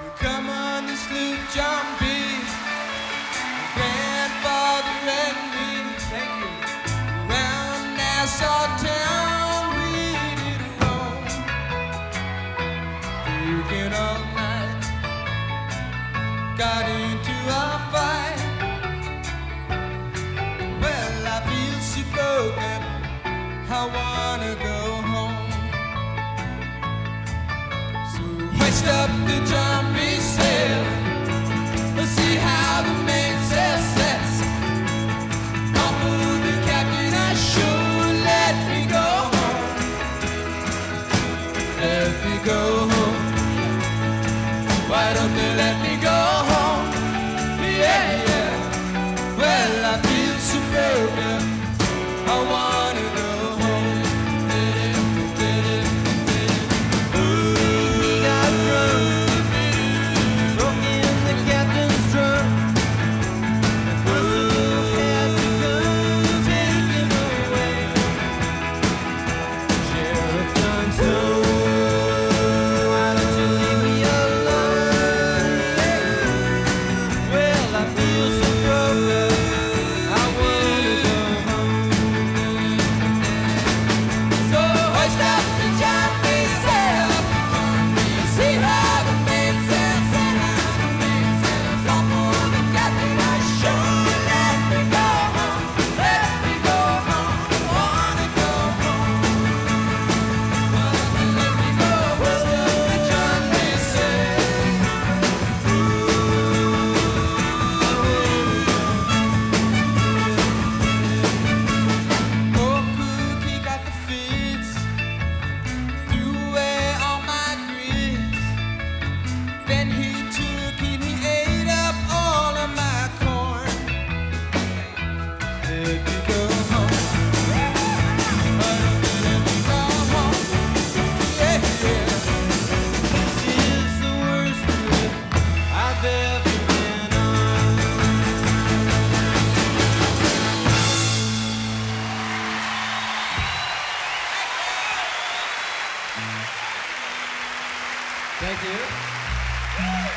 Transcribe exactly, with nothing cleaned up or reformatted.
Come on the sloop, John B. Grandfather and me. Thank you. Round Nassau town we did roam, drinking all night. Got into a fight. Well, I feel so broken, I wanna go home. So hoist up the John B. sail, let's see how the mainsail sets. Offer the captain I sure let me go home. Let me go home. Why don't they let me go home? Yeah, yeah. Well, I feel so broken, I wanna go home. Ooh, got drunk, broke in the captain's trunk. Whistle had to come take him away. Sheriff John Snow, why don't you leave me alone? Well, I feel so broken, I wanna go home. So hoist up the John B. sail, see how the mainsail set. Off for the captain, I sure let me go home. Let me go home, I wanna go home. Let me go hoist up the John B. sail. Oh, cook, he got the fits, threw away all my grits. Then he took and he ate up all of my corn. Let me go home. Why don't you let me go home? Yeah, yeah. This is the worst trip I've ever been on. Thank you.